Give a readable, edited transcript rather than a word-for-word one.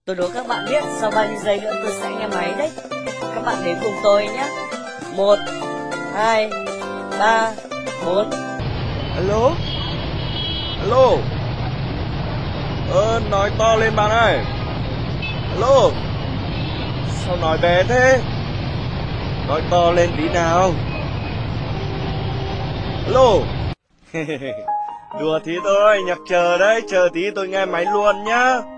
Tôi đố các bạn biết sau bao nhiêu giây nữa tôi sẽ nghe máy đấy. Các bạn đến cùng tôi nhé. 1, 2, 3, 4. Alo? Alo? Nói to lên bạn ơi. Alo? Sao nói bé thế? Nói to lên tí nào. Alo? Đùa tí thôi, nhạc chờ đấy, chờ tí tôi nghe máy luôn nhá.